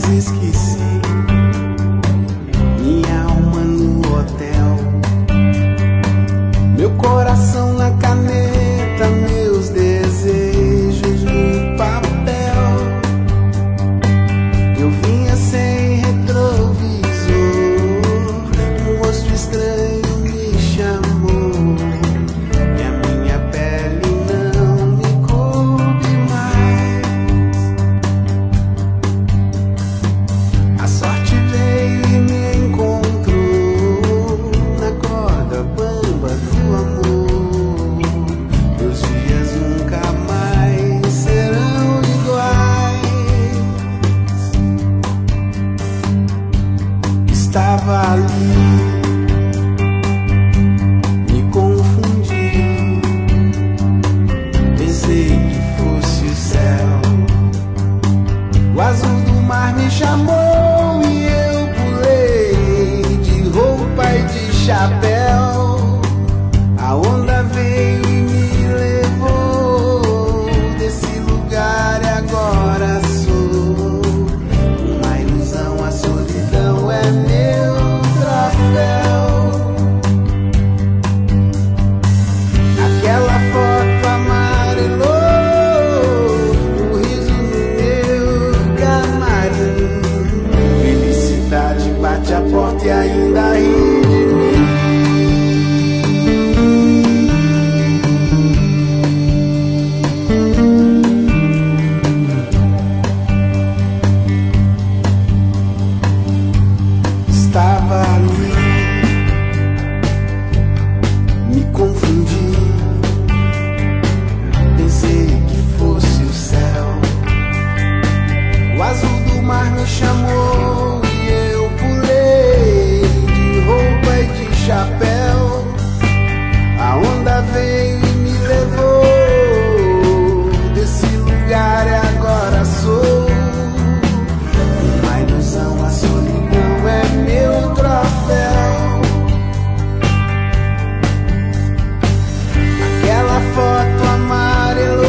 esqueci minha alma no hotel, meu coração na caneta, meus desejos no papel. Eu vinha sem retrovisor, um rosto estranho me chamou, e a minha pele não me coube mais. A sorte veio e me encontrou na corda bamba do amor. Meus dias nunca mais serão iguais. Estava ali, me confundi, pensei que fosse o céu. O azul do mar me chamou e eu pulei de roupa e de chapéu. A onda veio e me levou desse lugar e agora sou uma ilusão, a solidão é meu troféu. Aquela foto amarelou, o riso no meu camarim. Felicidade bate a porta e ainda ri de mim. Estava ali, me confundi, pensei que fosse o céu. O azul do mar me chamou e eu pulei de roupa e de chapéu. A onda veio e me levou desse lugar e agora sou uma ilusão, a solidão é meu troféu. Aquela foto amarelou,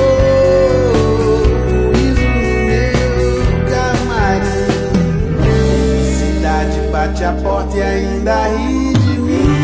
o riso no meu camarim. Felicidade bate a porta e ainda ri de mim.